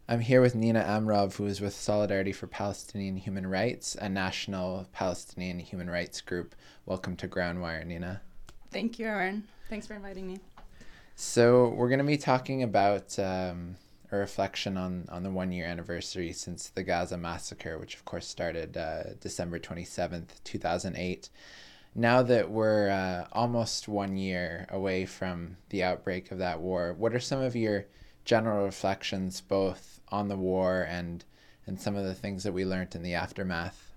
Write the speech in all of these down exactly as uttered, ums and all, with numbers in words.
I'm here with Nina Amrov, who is with Solidarity for Palestinian Human Rights, a national Palestinian human rights group. Welcome to Groundwire, Nina. Thank you, Aaron. Thanks for inviting me. So we're going to be talking about um, a reflection on, on the one-year anniversary since the Gaza massacre, which of course started uh, December twenty-seventh, two thousand eight. Now that we're uh, almost one year away from the outbreak of that war, what are some of your general reflections both on the war and and some of the things that we learned in the aftermath?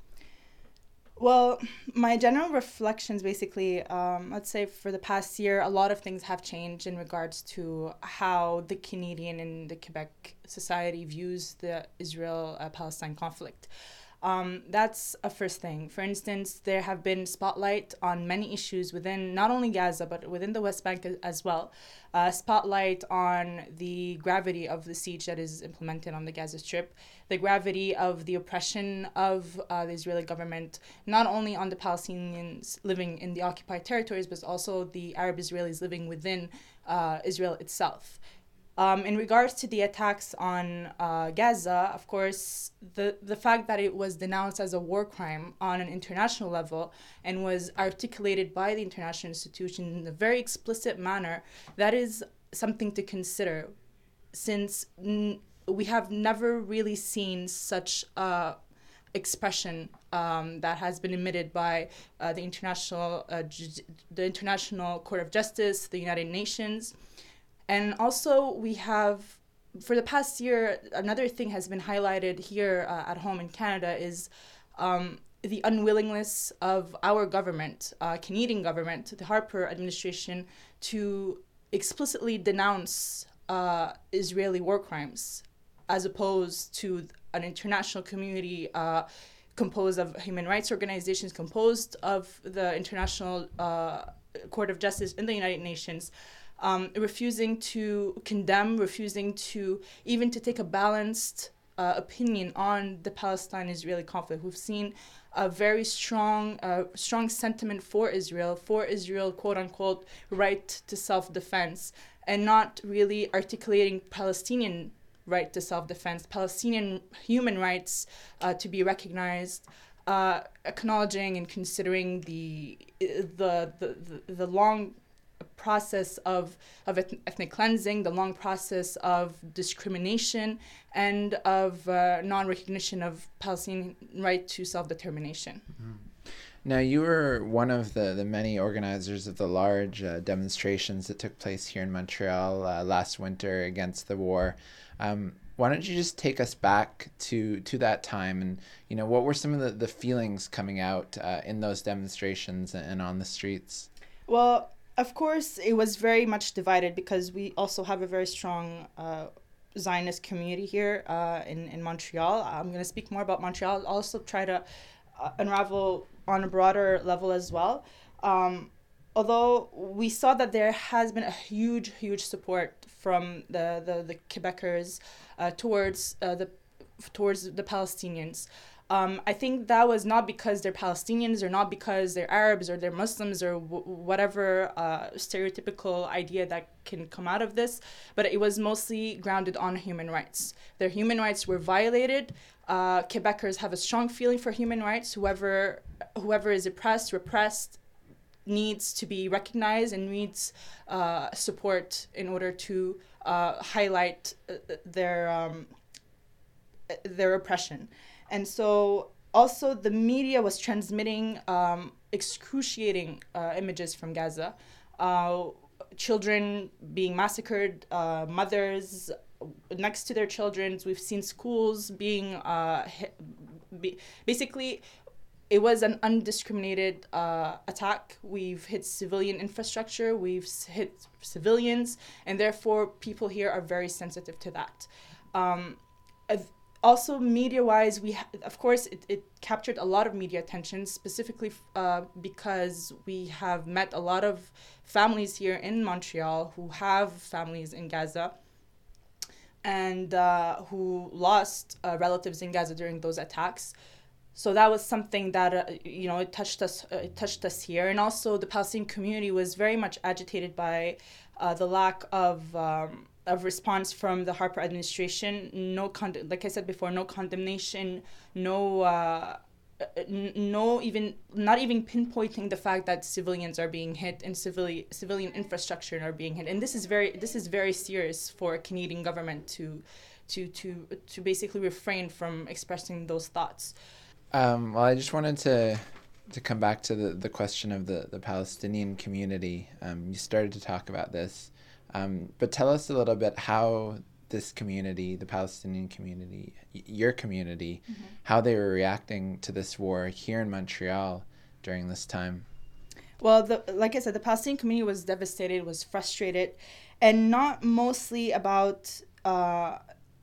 Well, my general reflections basically, um, let's say for the past year, a lot of things have changed in regards to how the Canadian and the Quebec society views the Israel-Palestine conflict. Um, that's a first thing. For instance, there have been spotlight on many issues within not only Gaza, but within the West Bank as well. Uh, spotlight on the gravity of the siege that is implemented on the Gaza Strip, the gravity of the oppression of uh, the Israeli government, not only on the Palestinians living in the occupied territories, but also the Arab Israelis living within uh, Israel itself. Um, in regards to the attacks on uh, Gaza, of course, the, the fact that it was denounced as a war crime on an international level and was articulated by the international institution in a very explicit manner, that is something to consider, since n- we have never really seen such uh, expression um, that has been emitted by uh, the international uh, ju- the International Court of Justice, the United Nations. And also we have, for the past year, another thing has been highlighted here uh, at home in Canada is um, the unwillingness of our government, uh, Canadian government, the Harper administration, to explicitly denounce uh, Israeli war crimes, as opposed to an international community uh, composed of human rights organizations, composed of the International uh, Court of Justice in the United Nations, Um, refusing to condemn, refusing to even to take a balanced uh, opinion on the Palestine-Israeli conflict. We've seen a very strong, uh, strong sentiment for Israel, for Israel, quote unquote, right to self-defense, and not really articulating Palestinian right to self-defense, Palestinian human rights uh, to be recognized. Uh, acknowledging and considering the the the the, the long process of, of ethnic cleansing, the long process of discrimination, and of uh, non-recognition of Palestinian right to self-determination. Mm-hmm. Now, you were one of the, the many organizers of the large uh, demonstrations that took place here in Montreal uh, last winter against the war. Um, why don't you just take us back to, to that time, and you know, what were some of the, the feelings coming out uh, in those demonstrations and on the streets? Well, of course, it was very much divided because we also have a very strong uh, Zionist community here uh, in, in Montreal. I'm going to speak more about Montreal. I'll also try to uh, unravel on a broader level as well. Um, although we saw that there has been a huge, huge support from the, the, the Quebecers uh, towards uh, the towards the Palestinians. Um, I think that was not because they're Palestinians or not because they're Arabs or they're Muslims or w- whatever uh, stereotypical idea that can come out of this, but it was mostly grounded on human rights. Their human rights were violated. Uh, Quebecers have a strong feeling for human rights. Whoever, whoever is oppressed, repressed, needs to be recognized and needs uh, support in order to uh, highlight uh, their um, their oppression. And so also the media was transmitting um, excruciating uh, images from Gaza. Uh, children being massacred, uh, mothers next to their children. We've seen schools being, uh, hit, be, basically, it was an undiscriminated uh, attack. We've hit civilian infrastructure, we've hit civilians, and therefore people here are very sensitive to that. Um, Also, media-wise, we ha- of course it, it captured a lot of media attention, specifically uh, because we have met a lot of families here in Montreal who have families in Gaza and uh, who lost uh, relatives in Gaza during those attacks. So that was something that uh, you know it touched us. Uh, it touched us here, and also the Palestinian community was very much agitated by uh, the lack of. Um, of response from the Harper administration. No, con- like I said before, no condemnation, no, uh, n- no even not even pinpointing the fact that civilians are being hit and civilian civilian infrastructure are being hit. And this is very this is very serious for a Canadian government to, to to to basically refrain from expressing those thoughts. Um, well, I just wanted to to come back to the, the question of the, the Palestinian community. Um, you started to talk about this, um, but tell us a little bit how this community, the Palestinian community, y- your community, mm-hmm. how they were reacting to this war here in Montreal during this time. Well, the, like I said, the Palestinian community was devastated, was frustrated, and not mostly about... Uh,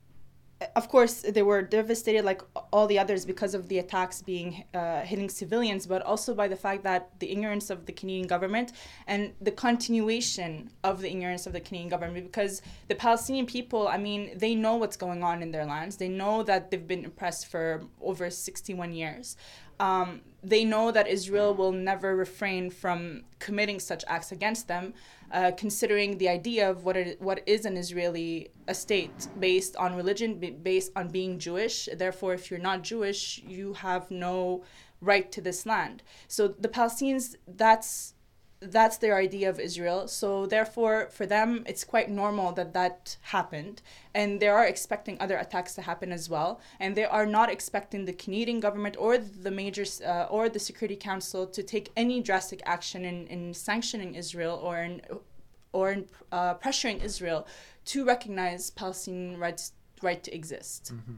Of course, they were devastated like all the others because of the attacks being uh, hitting civilians, but also by the fact that the ignorance of the Canadian government and the continuation of the ignorance of the Canadian government, because the Palestinian people, I mean, they know what's going on in their lands. They know that they've been oppressed for over sixty-one years. Um, they know that Israel will never refrain from committing such acts against them, uh, considering the idea of what it, what is an Israeli a state based on religion, based on being Jewish. Therefore, if you're not Jewish, you have no right to this land. So the Palestinians, that's that's their idea of Israel. So therefore, for them, it's quite normal that that happened. And they are expecting other attacks to happen as well. And they are not expecting the Canadian government or the major uh, or the Security Council to take any drastic action in, in sanctioning Israel or in, or in uh, pressuring Israel to recognize Palestinian rights right to exist. Mm-hmm.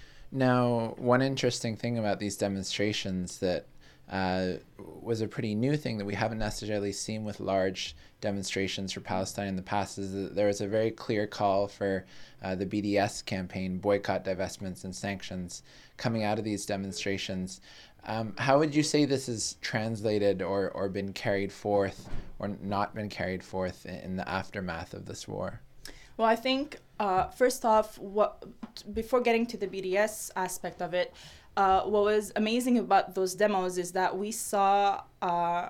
Now, one interesting thing about these demonstrations that Uh, was a pretty new thing that we haven't necessarily seen with large demonstrations for Palestine in the past is that there was a very clear call for uh, the B D S campaign, boycott, divestments, and sanctions, coming out of these demonstrations. Um, how would you say this is translated or, or been carried forth or not been carried forth in, in the aftermath of this war? Well, I think, uh, first off, what before getting to the B D S aspect of it, Uh, what was amazing about those demos is that we saw uh,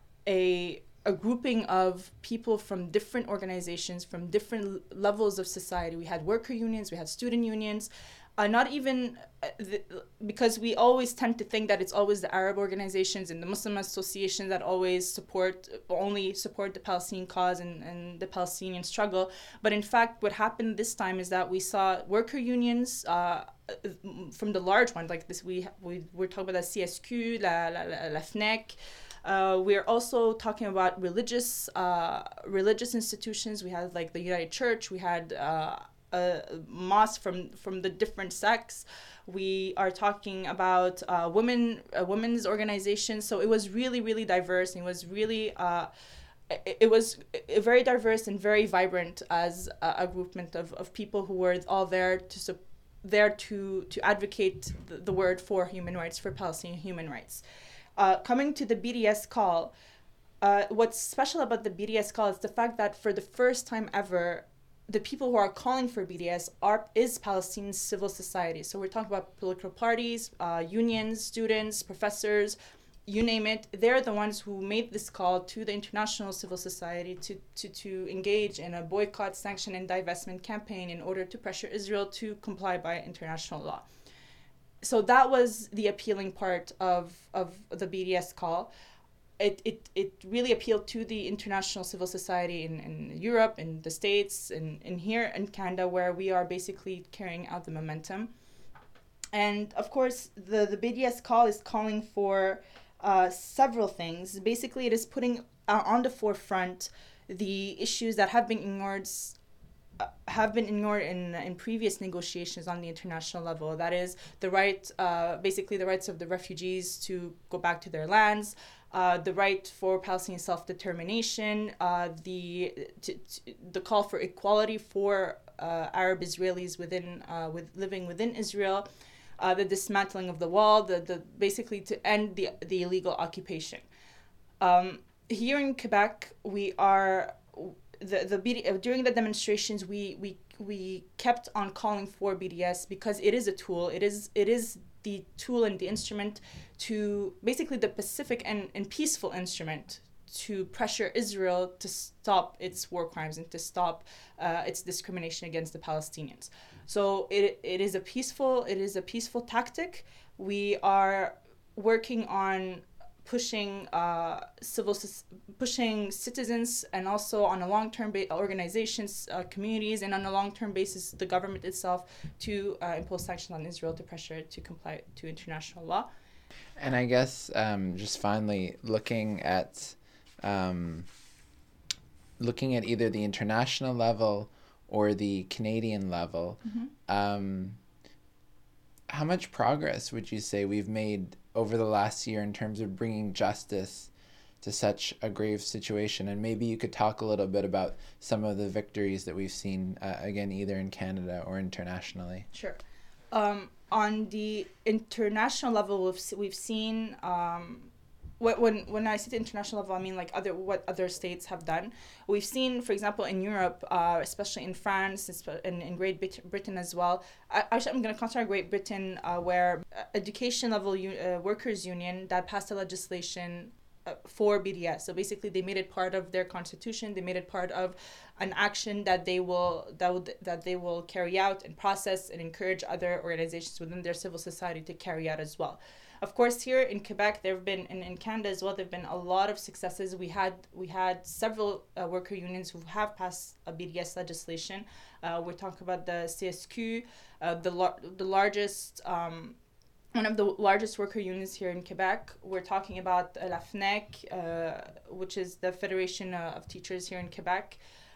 a a grouping of people from different organizations, from different levels of society. We had worker unions, we had student unions, uh, not even uh, the, because we always tend to think that it's always the Arab organizations and the Muslim associations that always support, only support the Palestinian cause and, and the Palestinian struggle. But in fact, what happened this time is that we saw worker unions, uh, from the large ones like this, we we we're talking about the C S Q, la la la, la F N E C. Uh, we're also talking about religious uh, religious institutions. We had like the United Church. We had uh, a mosque from from the different sects. We are talking about uh, women uh, women's organizations. So it was really really diverse. And it was really. Uh, It, it was very diverse and very vibrant as a, a groupment of, of people who were all there to support there to to advocate the, the word for human rights, for Palestinian human rights. Uh, coming to the B D S call, uh, what's special about the B D S call is the fact that for the first time ever, the people who are calling for B D S are is Palestinian civil society. So we're talking about political parties, uh, unions, students, professors, you name it. They're the ones who made this call to the international civil society to, to, to engage in a boycott, sanction, and divestment campaign in order to pressure Israel to comply by international law. So that was the appealing part of, of the B D S call. It, it, it really appealed to the international civil society in, in Europe, in the States, and in, in here in Canada, where we are basically carrying out the momentum. And of course, the, the B D S call is calling for Uh, several things. Basically, it is putting uh, on the forefront the issues that have been ignored uh, have been ignored in in previous negotiations on the international level. That is the right, uh, basically the rights of the refugees to go back to their lands, uh, the right for Palestinian self-determination, uh, the to, to, the call for equality for uh, Arab Israelis within uh, with living within Israel. Uh, the dismantling of the wall, the, the basically to end the the illegal occupation. Um, here in Quebec, we are the the B D, uh, during the demonstrations, we we we kept on calling for B D S because it is a tool. It is it is the tool and the instrument to basically the pacific and, and peaceful instrument to pressure Israel to stop its war crimes and to stop uh, its discrimination against the Palestinians. So it it is a peaceful it is a peaceful tactic. We are working on pushing uh, civil pushing citizens, and also on a long-term ba- organizations, uh, communities, and on a long-term basis the government itself, to uh, impose sanctions on Israel to pressure it to comply to international law. And I guess um, just finally looking at um, looking at either the international level or the Canadian level, mm-hmm. um, how much progress would you say we've made over the last year in terms of bringing justice to such a grave situation? And maybe you could talk a little bit about some of the victories that we've seen, uh, again, either in Canada or internationally. Sure. Um, on the international level, we've, we've seen, um, when when I say the international level, I mean like other what other states have done. We've seen, for example, in Europe, uh, especially in France and in Great Britain as well. I, actually, I'm going to concentrate on Great Britain, uh, where education level uh, workers union that passed a legislation uh, for B D S. So basically, they made it part of their constitution. They made it part of an action that they will that would, that they will carry out and process and encourage other organizations within their civil society to carry out as well. Of course, here in Quebec, there have been, and in Canada as well, there have been a lot of successes. We had we had several uh, worker unions who have passed a B D S legislation. Uh, we're talking about the C S Q, uh, the lar- the largest, um, one of the largest worker unions here in Quebec. We're talking about uh, La F N E C, uh, which is the Federation uh, of Teachers here in Quebec.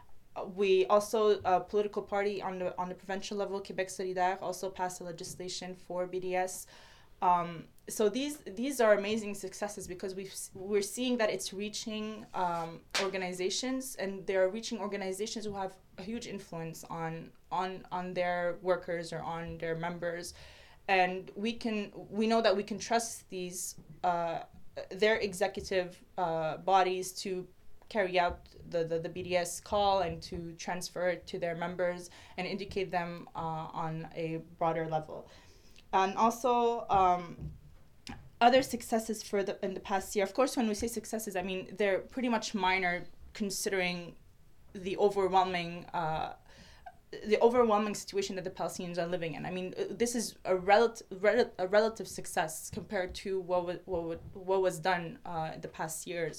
We also, a political party on the on the provincial level, Québec Solidaire, also passed a legislation for B D S. Um, so these these are amazing successes because we've we're seeing that it's reaching um, organizations, and they're reaching organizations who have a huge influence on on on their workers or on their members, and we can we know that we can trust these uh, their executive uh, bodies to carry out the, the, the B D S call and to transfer it to their members and educate them uh, on a broader level. And also, um, other successes for the in the past year. Of course, when we say successes, I mean they're pretty much minor, considering the overwhelming, uh, the overwhelming situation that the Palestinians are living in. I mean, this is a relative, rel- a relative success compared to what was what, what was done uh, in the past years.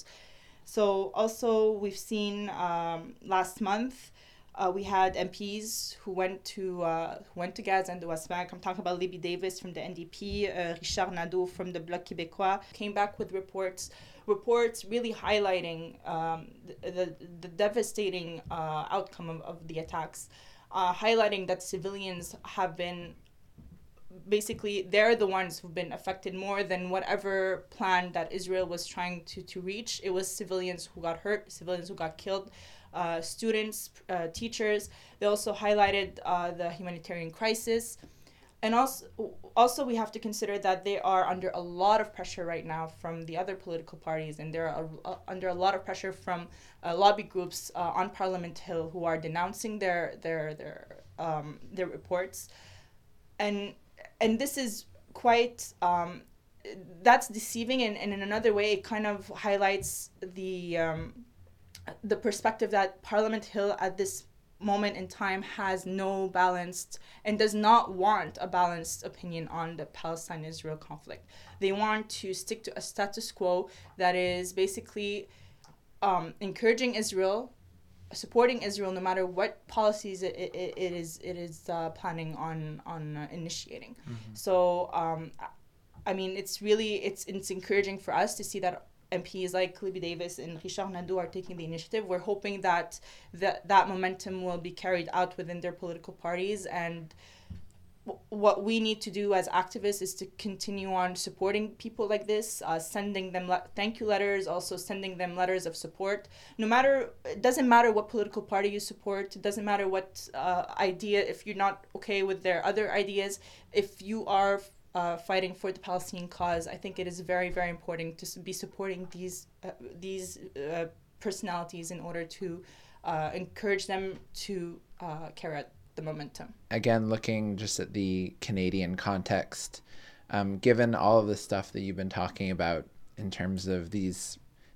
So also, we've seen um, last month. Uh, we had M Ps who went to uh, who went to Gaza and the West Bank. I'm talking about Libby Davis from the N D P, uh, Richard Nadeau from the Bloc Québécois, came back with reports, reports really highlighting um, the, the, the devastating uh, outcome of, of the attacks, uh, highlighting that civilians have been, basically, they're the ones who've been affected more than whatever plan that Israel was trying to, to reach. It was civilians who got hurt, civilians who got killed. Uh, students, uh, teachers. They also highlighted uh, the humanitarian crisis. And also, also, we have to consider that they are under a lot of pressure right now from the other political parties, and they're a, uh, under a lot of pressure from uh, lobby groups uh, on Parliament Hill who are denouncing their their their um, their reports. And and this is quite um, that's deceiving, and, and in another way, it kind of highlights the um, the perspective that Parliament Hill at this moment in time has no balanced and does not want a balanced opinion on the Palestine-Israel conflict. They want to stick to a status quo that is basically um, encouraging Israel, supporting Israel no matter what policies it, it, it is it is uh, planning on on uh, initiating. Mm-hmm. So um, I mean, it's really it's it's encouraging for us to see that M Ps like Libby Davis and Richard Nadeau are taking the initiative. We're hoping that that, that momentum will be carried out within their political parties. And w- what we need to do as activists is to continue on supporting people like this, uh, sending them le- thank you letters, also sending them letters of support. No matter, it doesn't matter what political party you support. It doesn't matter what uh, idea, if you're not okay with their other ideas, if you are Uh, fighting for the Palestinian cause, I think it is very, very important to be supporting these uh, these uh, personalities in order to uh, encourage them to uh, carry out the momentum. Again, looking just at the Canadian context, um, given all of the stuff that you've been talking about in terms of these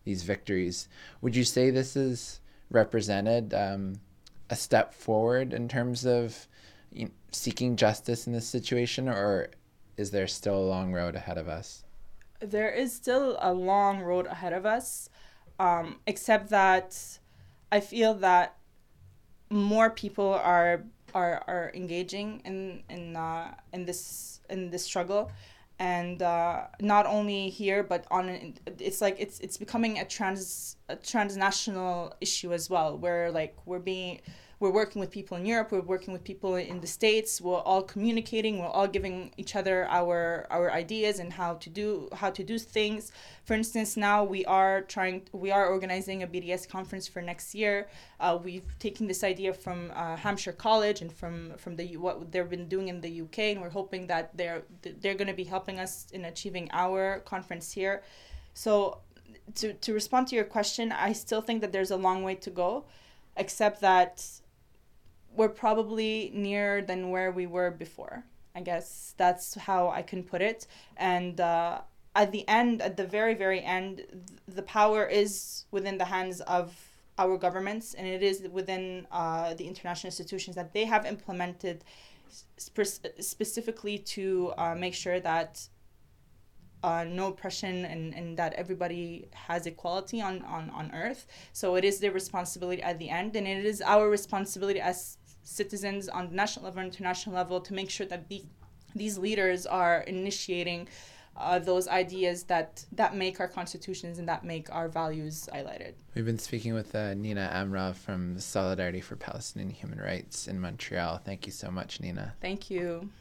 these victories. Would you say this is represented um, a step forward in terms of you know, seeking justice in this situation, or is there still a long road ahead of us? There is still a long road ahead of us, um, except that I feel that more people are are, are engaging in in uh, in this in this struggle, and uh, not only here but on an, it's like it's it's becoming a trans a transnational issue as well, where like we're being we're working with people in Europe, we're working with people in the States, we're all communicating, we're all giving each other our our ideas and how to do how to do things. For instance, now we are trying we are organizing a B D S conference for next year. Uh, we've taken this idea from uh, Hampshire College and from from the what they've been doing in the U K, and we're hoping that they're they're going to be helping us in achieving our conference here. So to to respond to your question, I still think that there's a long way to go, except that we're probably nearer than where we were before. I guess that's how I can put it. And uh, at the end, at the very, very end, th- the power is within the hands of our governments, and it is within uh, the international institutions that they have implemented spe- specifically to uh, make sure that uh, no oppression and, and that everybody has equality on, on, on earth. So it is their responsibility at the end, and it is our responsibility as citizens on the national level, international level, to make sure that these these leaders are initiating uh, those ideas that that make our constitutions and that make our values highlighted. We've been speaking with uh, Nina Amra from Solidarity for Palestinian Human Rights in Montreal. Thank you so much, Nina. Thank you.